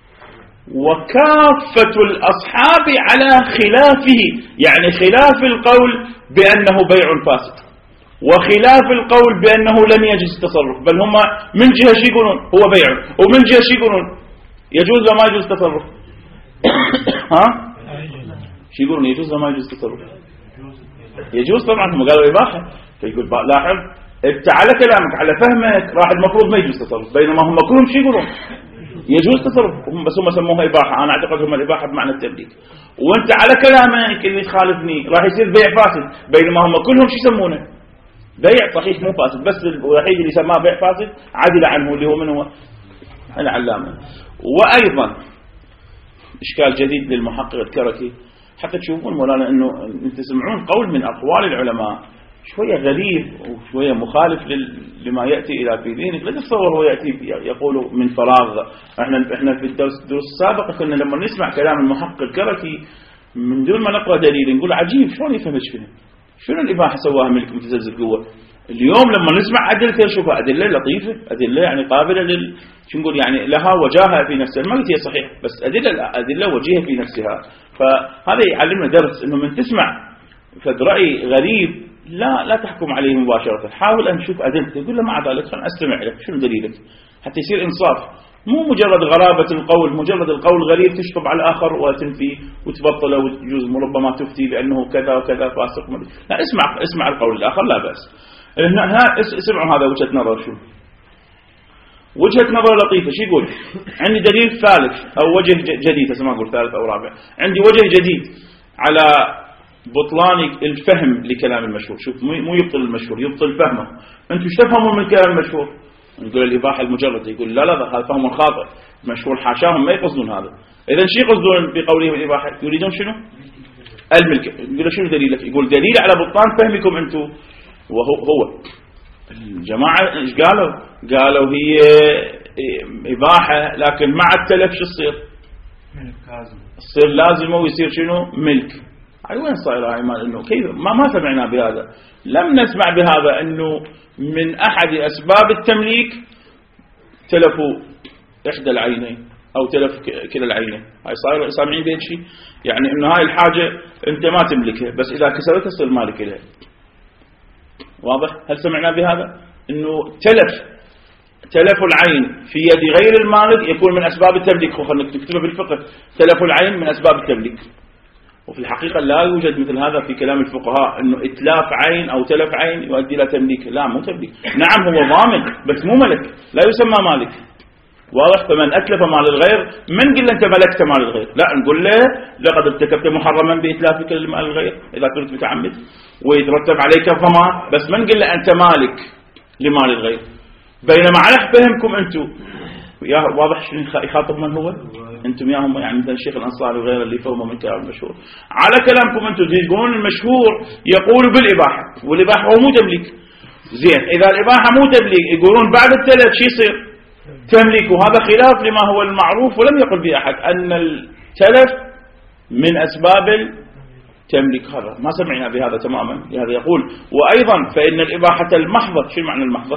وكافة الأصحاب على خلافه، يعني خلاف القول بأنه بيع فاسد وخلاف القول بأنه لم يجوز التصرف، بل هم من جهة شي يقولون هو بيع، ومن جهة شي يقولون يجوز وما يجوز التصرف. ها؟ شو يقولون يجوز وما يجوز التصرف؟ يجوز طبعا، هم قالوا إباحة. فيقول لاحظ انت على كلامك على فهمك راح المفروض ما يجوز التصرف، بينما هم كلهم شو يقولون يجوز التصرف، بس هم سموها إباحة، أنا أعتقد هم الإباحة بمعنى التمليك. وانت على كلامك اللي تخالفني راح يصير بيع فاسد، بينما هم كلهم شو يسمونه بيع صحيح مو فاسد، بس الوحيد اللي سماه بيع فاسد عدل عنه اللي هو من هو العلامة. وأيضا إشكال جديد للمحقق الكركي، حتى تشوفون مولانا أنه تسمعون قول من أقوال العلماء شوية غريب وشوية مخالف لما يأتي إلى في دينك. لا تتصور هو يأتي يقول من فراغ. احنا في الدروس السابقة كنا لما نسمع كلام المحقق الكركي من دون ما نقرأ دليل نقول عجيب شلون يفهم فيها، شنو الإباحة سواها ملك متزلزل قوة. اليوم لما نسمع أدلة نشوفها أدلة لطيفة، أدلة يعني قابلة شو نقول يعني لها وجاهة في نفسها، ما قلت هي صحيح بس أدلة وجيهة في نفسها. فهذا يعلمنا درس إنه من تسمع فد رأي غريب لا تحكم عليه مباشرة، حاول أن تشوف أدلته. يقول له مع ذلك خلنا أستمع لك شنو دليلك حتى يصير إنصاف، مو مجرد غرابة القول، مجرد القول غريب تشطب على الآخر وتنفي وتبطله وتجوز ربما تفتي بأنه كذا وكذا فاسق. لا اسمع القول الآخر لا بأس. اسمعوا هذا وجهة نظر، شو وجهة نظر لطيفة. شو يقول؟ عندي دليل ثالث أو وجه جديد، ما أقول ثالث أو رابع، عندي وجه جديد على بطلان الفهم لكلام المشهور. شوف مو يبطل المشهور، يبطل فهمه. أنتم ايش تفهمون من كلام المشهور؟ نقول الإباحة المجردة، يقول لا هذا فهم خاطئ، مشهور حاشاهم ما يقصدون هذا. إذا شو يقصدون بقولهم الإباحة؟ يريدون شنو؟ الملك. يقول شنو دليلك؟ يقول دليل على بطلان فهمكم أنتم. وهو الجماعة ايش قالوا هي إباحة، لكن مع التلف شو تصير؟ تصير لازمة ويصير شنو؟ ملك. وين صاير هاي مال انه كيف ما سمعنا بهذا، لم نسمع بهذا انه من احد اسباب التمليك تلفوا احدى العينين او تلف كلا العينين. هاي صاير سامعين بهذا الشيء، يعني انه هاي الحاجة انت ما تملكها، بس اذا كسرتها تصير مالك لها. واضح؟ هل سمعنا بهذا؟ أنه تلف العين في يد غير المالك يكون من أسباب التمليك. خلنا نكتبه بالفقه، تلف العين من أسباب التمليك. وفي الحقيقة لا يوجد مثل هذا في كلام الفقهاء، أنه إتلاف عين أو تلف عين يؤدي إلى تمليك. لا، مو تمليك. نعم هو ضامن بس مو ملك، لا يسمى مالك. واضح؟ فمن أتلف مال الغير من قل أنت ملكت مال الغير، لا نقول له لقد ارتكبت محرما بإتلافك المال الغير إذا كنت متعمد، ويترتب عليك ضمان، بس من قل أنت مالك لمال الغير. بينما على فهمكم أنتم واضح شنو يخاطب من هو؟ أنتم ياهم يعني مثل الشيخ الأنصاري وغيره اللي فهموا من كلام المشهور. على كلامكم أنتم تقولون المشهور يقول بالإباحة، والإباحة هو مو تمليك. زين، إذا الإباحة مو تمليك يقولون بعد التلف شو يصير؟ تمليك. وهذا خلاف لما هو المعروف، ولم يقل به أحد أن التلف من أسباب التمليك. هذا ما سمعنا بهذا تماما. لهذا يقول وأيضا فإن الإباحة المحضة. شو معنى المحضة؟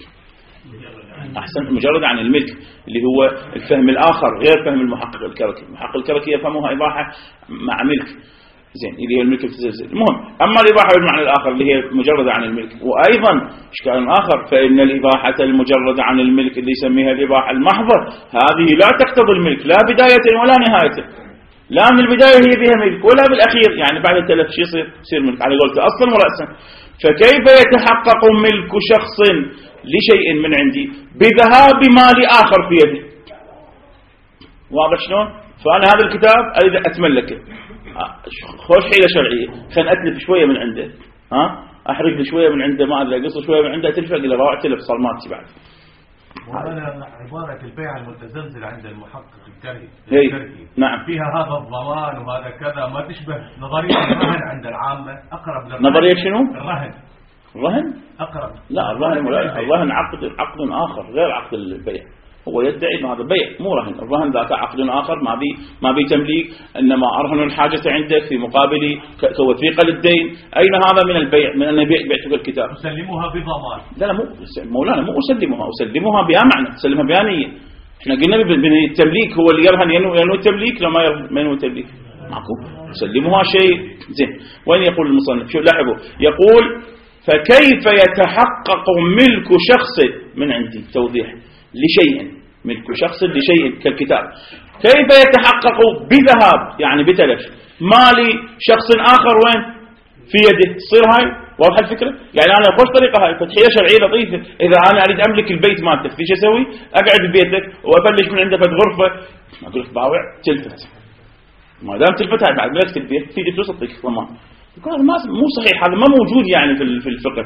أحسن، مجرد عن الملك، اللي هو الفهم الآخر غير فهم المحقق الكركي. المحقق الكركي يفهمها إباحة مع ملك، زين، اللي هي الملك بتزلزل. المهم، أما الإباحة بالمعنى الآخر اللي هي مجردة عن الملك. وأيضا إشكال آخر، فإن الإباحة المجردة عن الملك اللي يسميها الإباحة المحضة هذه لا تقتضي الملك لا بداية ولا نهاية، لا من البداية هي بها ملك ولا بالأخير، يعني بعد التلف شيء يصير ملك على قولته أصلا ورأسا. فكيف يتحقق ملك شخص لشيء من عندي بذهاب مال آخر في يدي؟ واضح شلون؟ فأنا هذا الكتاب أريد أتملكه، خوش حيلة شرعية، خلنا أتلف شوية من عنده، أحرق لي شوية من عنده، ما أدري أقص شوية من عنده، تلفق إلى روع تلف صلماتي بعد. وهذا عبارة البيع المتزلزل عند المحقق الكركي. نعم، فيها هذا الضمان وهذا كذا، ما تشبه نظرية الرهن عند العامة، أقرب للرهن. نظرية شنو؟ الرهن أقرب. لا، الرهن عقد آخر غير عقد البيع. هو يدعي أن هذا بيع مو رهن. الرهن ذاك عقد آخر ما بي تمليك، إنما أرهن الحاجة عندك في مقابل كوثيقة للدين. أين هذا من البيع؟ من أن بعتك الكتاب أسلمها بضمان. لا مو مولانا، مو أسلمها بها معنى، أسلمها بيانية. إحنا قلنا بالتمليك هو اللي يرهن ينوي التمليك، لما ينوي التمليك معكم أسلمها شيء. زين، وين يقول المصنف؟ شو لاحظوا، يقول فكيف يتحقق ملك شخص من عندي، توضيح لشيء، ملك شخص لشيء كالكتاب، كيف يتحقق بذهاب يعني بتلف مال شخص آخر وين في يده؟ تصير هاي واضحة الفكرة؟ يعني أنا أخش طريقة هاي فتحية شرعية لطيفة. إذا أنا أريد أملك البيت مالتك، في شو أسوي؟ أقعد ببيتك وأبلش من عندك غرفة، أقول لك باوع تلفت، ما دام تلفت هاي بعد ملكت البيت تيجي فلوس تعطيك ضمان. يقول مو صحيح، هذا ما موجود يعني في الفقه.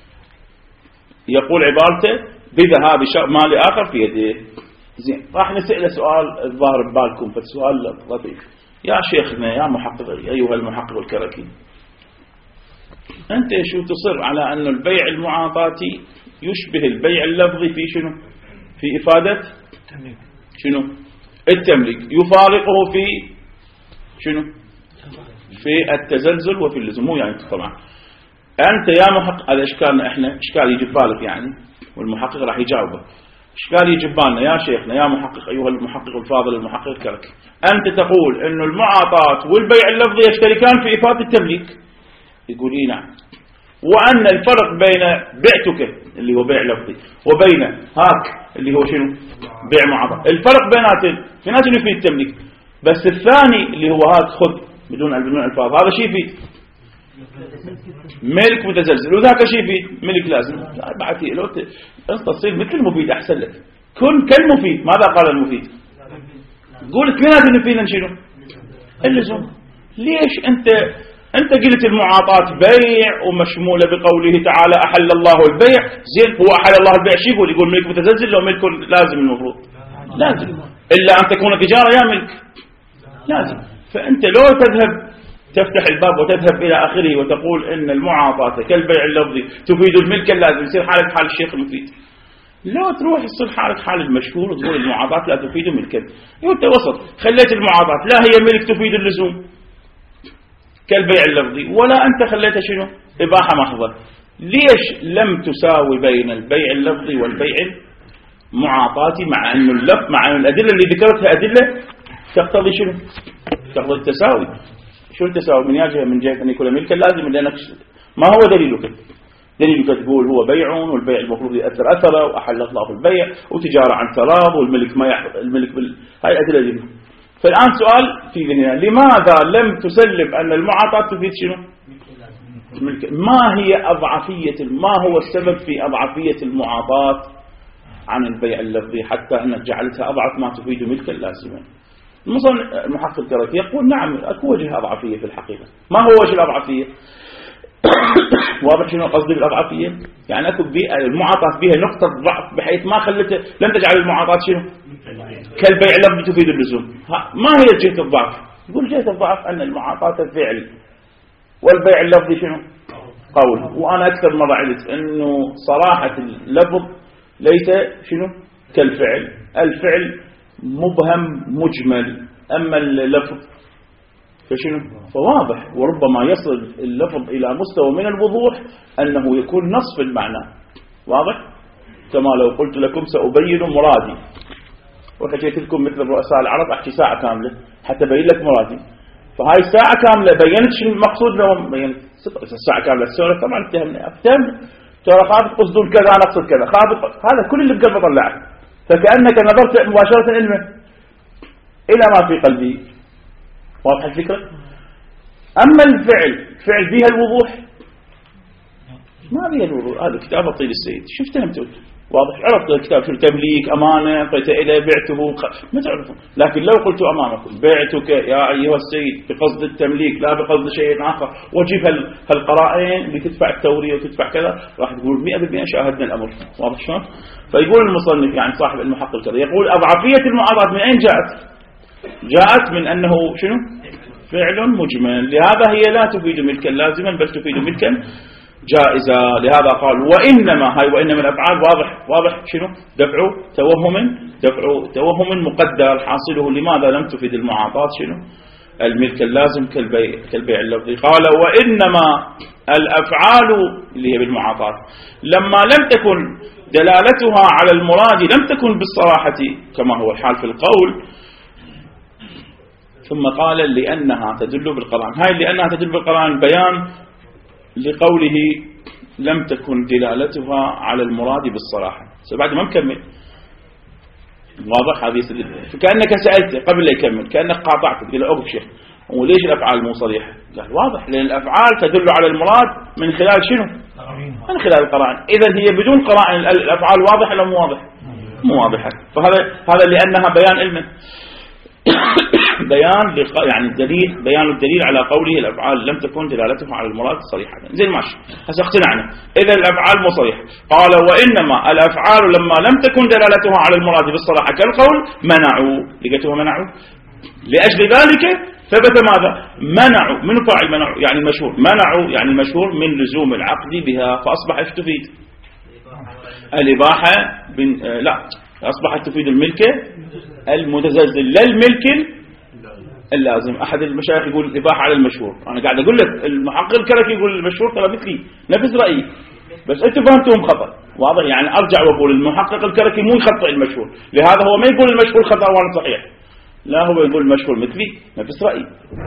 يقول عبارته بذهاب مال آخر في يده. زين، راح نسأل سؤال الظاهر ببالكم، فالسؤال لطيف. يا شيخنا يا محقق أيها المحقق الكركي، أنت شو تصر على أن البيع المعاطاتي يشبه البيع اللفظي في شنو؟ في إفادة شنو؟ التمليك، يفارقه في شنو؟ في التزلزل وفي اللزوم. مو يعني طبعا أنت يا محقق، هذا إشكالنا إحنا، إشكال يجي بالك يعني، والمحقق راح يجاوبه. إشكال يجي بالنا يا شيخنا يا محقق أيها المحقق الفاضل المحقق الكركي، أنت تقول إنه المعاطات والبيع اللفظي يشتركان في إفادة التمليك. يقول إيه نعم، وأن الفرق بين بعتك اللي هو بيع لفظي وبين هاك اللي هو شنو؟ بيع معاطاة، الفرق بيناتهم في ناس يفيد التمليك، بس الثاني اللي هو هاك خذ بدون الفاظ، هذا شيء يفيد ملك متزلزل، وذاك شيء يفيد ملك لازم. بعد لو انت تصير مثل المفيد احسن لك، كن كالمفيد. ماذا قال المفيد؟ قول اثنيناتهم يفيدن شنو؟ اللزوم. ليش انت قلت المعاطات بيع ومشموله بقوله تعالى احل الله البيع؟ زين، هو احل الله البيع شيء يقول ملك متزلزل لو ملك لازم؟ المفروض لازم، الا ان تكون تجاره يا ملك لازم. فأنت لو تذهب تفتح الباب وتذهب إلى آخره وتقول إن المعاطاة كالبيع اللفظي تفيد الملك اللازم، يصير حالك حال الشيخ المفيد. لو تروح يصير حالك حال المشهور وتقول المعاطاة لا تفيد ملكا، أنت وسط، خليت المعاطاة لا هي ملك تفيد اللزوم كالبيع اللفظي، ولا أنت خليتها شنو؟ إباحة محضة. ليش لم تساوي بين البيع اللفظي والبيع المعاطاة، مع أن الأدلة اللي ذكرتها أدلة تقتضي شنو؟ تقتضي التساوي. شو التساوي؟ من جهة أن يكون ملكا لازم، لأنك ما هو دليلك؟ دليلك تقول هو بيع والبيع المفروض يأثر أثره وأحل الله في البيع وتجارة عن تراض والملك ما يحفظ الملك هاي الأدلة دي. فالآن سؤال في ذهننا، لماذا لم تسلم أن المعاطاة تفيد شنو؟ ما هي ما هو السبب في أضعفية المعاطاة عن البيع اللفظي حتى أنك جعلتها أضعف ما تفيد ملكا لازما؟ المحقق الكركي يقول نعم أكو وجه أضعفية في الحقيقة. ما هو وجه الأضعفية؟ واضح شنو قصدي بالأضعفية؟ يعني أكو المعاطاة بها نقطة ضعف بحيث ما خلته لم تجعل المعاطاة شنو؟ كالبيع اللفظي تفيد اللزوم. ما هي جهة الضعف؟ يقول جهة الضعف أن المعاطاة فعل والبيع اللفظي شنو؟ قول. وأنا أكثر مرة عدت أنه صراحة اللفظ ليس شنو؟ كالفعل. الفعل مبهم مجمل، أما اللفظ فشنو؟ فواضح، وربما يصل اللفظ إلى مستوى من الوضوح أنه يكون نص في المعنى. واضح؟ كما لو قلت لكم سأبين مرادي وحكيت لكم مثل رؤساء العرب أحكي ساعة كاملة حتى أبين لك مرادي، فهاي الساعة كاملة بينت شنو المقصود لهم، بينت الساعة كاملة. السؤال طبعا افتهم ترى خافت قصدون كذا أنا أقصد كذا، خافت هذا كل اللي بقلبه طلعه، فكأنك نظرت مباشرة إلى ما في قلبي. واضح الفكرة؟ أما الفعل بها الوضوح ما بها الوضوح. هذا كتاب الطيب السيد شو فهمته؟ واضح، عرفت الكتاب شو تمليك أمانة أعطيته إليه بعته ما تعرفون. لكن لو قلت أمامكم بعتك يا أيها السيد بقصد التمليك لا بقصد شيء آخر وجيب هالقرائن اللي تدفع التورية وتدفع كذا، راح تقول 100% شاهدنا الأمر. واضح شلون؟ فيقول المصنف يعني صاحب المحقق كذا يقول أضعفية المعاضات من أين جاءت؟ جاءت من أنه شنو؟ فعل مجمل، لهذا هي لا تفيد ملكا لازما بل تفيد ملكا جائزة. لهذا قال وإنما الأفعال واضح شنو؟ دفع توهم مقدر حاصله لماذا لم تفيد المعاطاة شنو؟ الملك اللازم كالبيع اللفظي. قال وإنما الأفعال اللي هي بالمعاطاة لما لم تكن دلالتها على المراد لم تكن بالصراحة كما هو الحال في القول، ثم قال لأنها تدل بالقرآن. هاي لأنها تدل بالقرآن بيان لقوله لم تكن دلالتها على المراد بالصراحة. بعد ما مكمل واضح هذه فكأنك سألت قبل لا يكمل كأنك قاطعت تقول أوه شيخ وليش الأفعال مو صريحة؟ قال واضح لأن الأفعال تدل على المراد من خلال شنو؟ من خلال القرآن. إذا هي بدون قرائن الأفعال واضحة ولا مو واضحة؟ مو واضحة. فهذا لأنها بيان علم يعني بيان الدليل على قوله الأفعال لم تكن دلالتها على المراد صريحة. زين ماشي هسه اقتنعنا إذا الأفعال مو صريحة. قال وإنما الأفعال لما لم تكن دلالتها على المراد بالصراحة كالقول منعوا لأجل ذلك ثبت ماذا؟ منعوا. من فاعل منعوا؟ يعني المشهور. منعوا يعني المشهور من لزوم العقد بها، فأصبح ايش تفيد؟ الإباحة لا أصبحت تفيد الملك المتزلزل لا الملك اللازم. أحد المشايخ يقول الإباحة على المشهور. أنا قاعد أقول لك المحقق الكركي يقول المشهور ترى مثلي نفس رأيي بس أنتم فهمتهم خطأ. واضح يعني أرجع وأقول المحقق الكركي مو يخطئ المشهور، لهذا هو ما يقول المشهور خطأ وأنا صحيح، لا هو يقول المشهور مثلي نفس رأيي.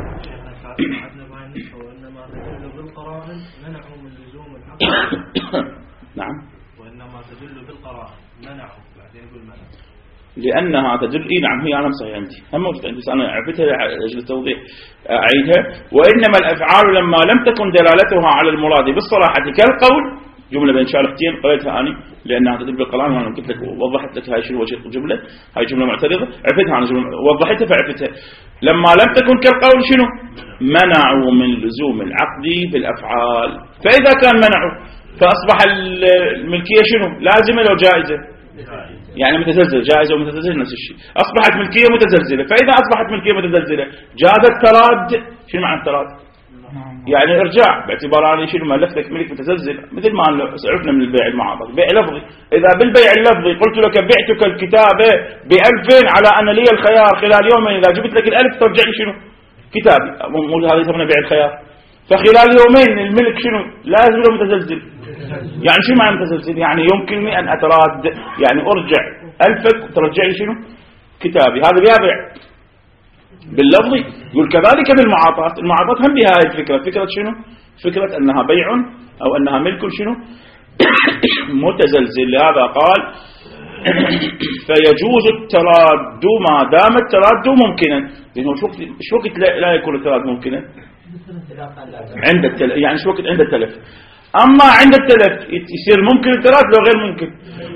نعم وإنما تدل بالقرائن منعوا بعدين يقول منع لأنها تدل نعم هي أنا صحيح عندي هم بس أنا عرفتها لأجل التوضيح أعيدها. وإنما الأفعال لما لم تكن دلالتها على المراد بالصراحة كالقول جملة بين شارحتين قريتها أنا لأنها تدل بالقرآن وأنا قلت لك وضحت لك هاي شنو وجه الجملة. هاي جملة معترضة عرفتها أنا جملة وضحتها فعرفتها. لما لم تكن كالقول شنو؟ منعوا من لزوم العقد بالأفعال. فإذا كان منعوا فأصبح الملكية شنو؟ لازمة لو جائزة؟ يعني متزلزل. جائزة ومتزلزل نفس الشيء. أصبحت ملكية متزلزلة. فإذا أصبحت ملكية متزلزلة جاز التراد. شنو معنى التراد؟ يعني ارجاع باعتبار أنا شنو ملفتك ملك متزلزل مثل ما عرفنا من البيع المعاضد بيع لفظي. إذا بالبيع اللفظي قلت لك بعتك الكتابة ب1000 على أن لي الخيار خلال يومين إذا جبت لك 1000 ترجع لي شنو؟ كتابي. هذا يسمونه بيع الخيار. فخلال يومين الملك شنو؟ لازم له متزلزل. يعني شو معنى متزلزل؟ يعني يمكنني أن أتراد يعني أرجع 1000 ترجع لي شنو؟ كتابي. هذا بيع باللفظ. يقول كذلك بالمعاطات. المعاطات هم بها هذه الفكرة. فكرة شنو؟ فكرة أنها بيع أو أنها ملك شنو متزلزل. لهذا قال فيجوز التراد ما دام التراد ممكنا. شو وقت لا يكون التراد ممكنا؟ عند التلف. يعني شو وقت عند التلف. أما عند التلف يصير ممكن التراد لو غير ممكن.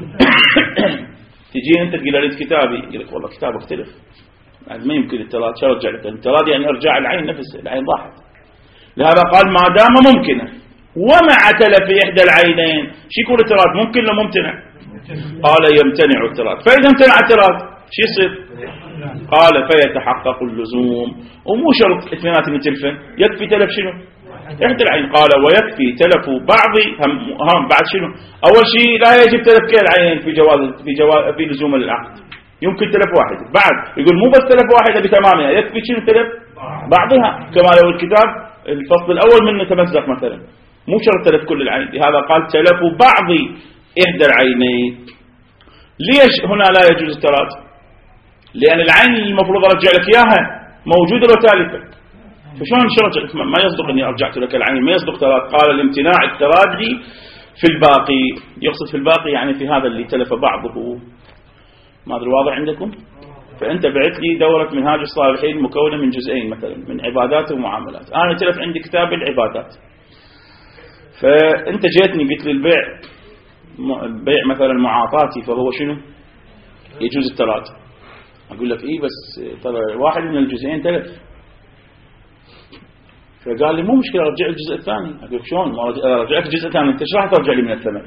تجي أنت تقول لي كتابي، يقول لك والله كتاب اختلف ما يمكن التراد. شو رجع لك التراد؟ يعني ارجع العين نفسه، العين راحت. لهذا قال ما دام ممكنا ومع تلف إحدى العينين. شو يكون التراد؟ ممكن لو ممتنع؟ قال يمتنع التراد. فإذا امتنع التراد شو يصير؟ قال فيتحقق اللزوم. ومو شرط اثنيناتهم يتلفن، يكفي تلف شنو؟ إحدى العين. قال ويكفي تلف بعض هم بعد شنو؟ أول شيء لا يجب تلف كل العين في لزوم العقد. يمكن تلف واحد. بعد يقول مو بس تلف واحدة بتمامها، يكفي شنو تلف بعضها. كما لو الكتاب الفصل الأول منه تمزق مثلا، مو شرط تلف كل العين. لهذا قال تلف بعض إحدى العينين. ليش هنا لا يجوز التراد؟ لأن العين المفروض أرجع لك إياها موجودة وتالفة. فشون شرط ما يصدق أني أرجعت لك العين، ما يصدق تراد. قال الامتناع الترادي في الباقي. يقصد في الباقي يعني في هذا اللي تلف بعضه. ما أدري واضح عندكم؟ فأنت بعت لي دورة منهاج الصالحين مكونة من جزئين مثلا من عبادات ومعاملات. أنا تلف عندي كتاب العبادات، فأنت جيتني قلت لي البيع مثلا معاطاتي، فهو شنو؟ يجوز التراد. أقول لك إيه بس ترى واحد من الجزئين تلف. فقال لي مو مشكلة أرجع الجزء الثاني. أقول شلون؟ رجعت الجزء الثاني أنت شو راح ترجع لي من الثمن؟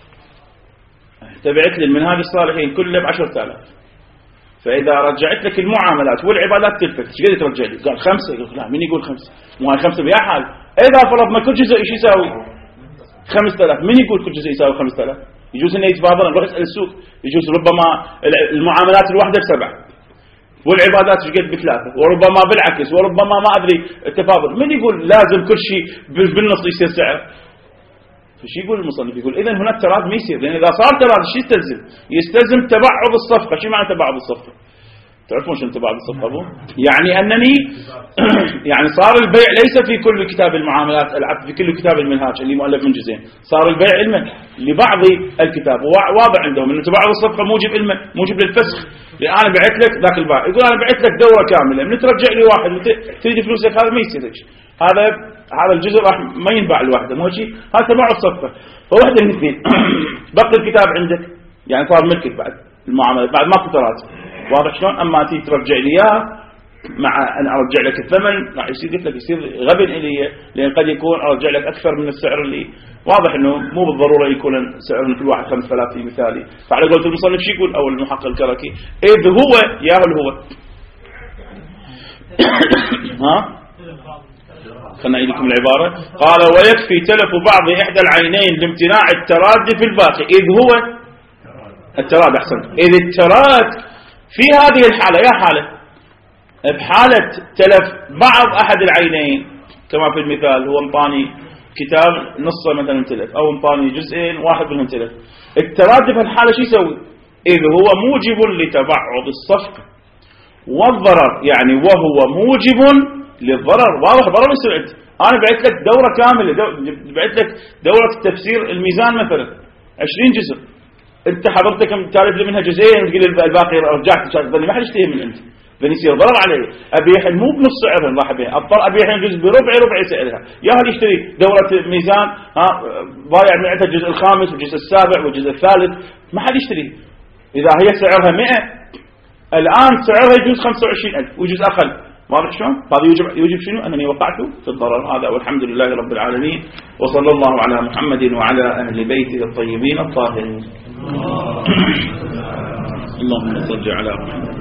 تبعت لي المنهاج الصالحين كله ب10,000. فإذا رجعت لك المعاملات والعبادات تلفت ايش قد ترجع لي؟ قال 5. قلت لا مين يقول 5؟ مو هاي 5 بيا حال. إذا فرضنا كل جزء ايش يساوي 5,000. مين يقول كل جزء يساوي 5,000؟ يجوز انه يتفاضل. نروح نسأل السوق، يجوز ربما المعاملات الواحدة ب7 والعبادات ايش قد ب3 وربما بالعكس وربما ما ادري التفاضل. مين يقول لازم كل شيء بالنص يصير سعر؟ فش يقول المصنف؟ يقول إذن هنا التراد ما يصير، لأن إذا صار تراد شو يستلزم تبعض الصفقة. شو معنى تبعض الصفقة؟ تعرفون شنو تبعض الصفقة أبو؟ يعني أنني يعني صار البيع ليس في كل كتاب المعاملات العقد، في كل كتاب المنهاج اللي مؤلف من جزئين. صار البيع علما لبعض الكتاب. واضح عندهم أن تبعض الصفقة موجب علما، موجب للفسخ. لأن أنا بعت لك ذاك البائع يقول أنا بعت لك دورة كاملة، من ترجع لي واحد تريد فلوسك، هذا ما يصير. هذا الجزء راح ما ينباع الواحدة، مو شيء. هذا تبع الصفقة. فواحدة من اثنين بقي الكتاب عندك، يعني صار ملكك بعد المعاملة، بعد ما تراد. واضح شلون؟ أما تيجي ترجع لي إياه مع أن أرجع لك الثمن راح يصير قلت لك يصير غبن إلي، لأن قد يكون أرجع لك أكثر من السعر اللي واضح إنه مو بالضرورة يكون سعر كل واحد 5,000 في مثالي. فعلى قولة المصنف شو يقول أو المحقق الكركي؟ إذ هو ياهل هو ها خلنا أعيدكم العبارة. قال ويكفي تلف بعض إحدى العينين لامتناع التراد في الباقي. إذ هو التراد أحسن. إذ التراد في هذه الحالة يا حالة بحالة تلف بعض أحد العينين، كما في المثال هو انطاني كتاب نصه مثلا تلف، أو انطاني جزئين واحد منهم تلف. التراد في الحالة شو يسوي؟ إذ هو موجب لتبعض الصفقة والضرر، يعني وهو موجب للضرر. واضح ضرر السعد. أنا بعت لك دورة كاملة، بعت لك دورة تفسير الميزان مثلا 20 جزء، أنت حضرتك تالف لي منها جزئين وتقول الباقي رجعت ظني ما حد يشتري من أنت، ظني يصير ضرر عليه. أبي الحين مو بنص سعرها راح أبيها، أضطر أبي الحين جزء بربع سعرها. يا هل يشتري دورة ميزان ضايع معته الجزء الخامس والجزء السابع والجزء الثالث، ما حد يشتري. إذا هي سعرها 100 الآن سعرها يجوز 25,000 ويجوز أقل. واضح شلون؟ هذا يوجب شنو؟ أنني وقعت في الضرر هذا. والحمد لله رب العالمين، وصلى الله على محمد وعلى أهل بيته الطيبين الطاهرين. اللهم صل على محمد.